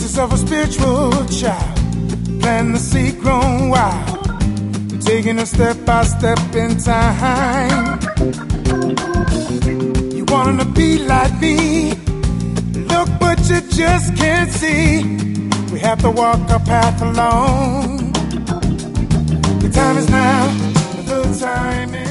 Of a spiritual child, planting the seed grown wild, taking it step by step in time. You wanting to be like me, look but you just can't see. We have to walk our path alone. The time is now, the time is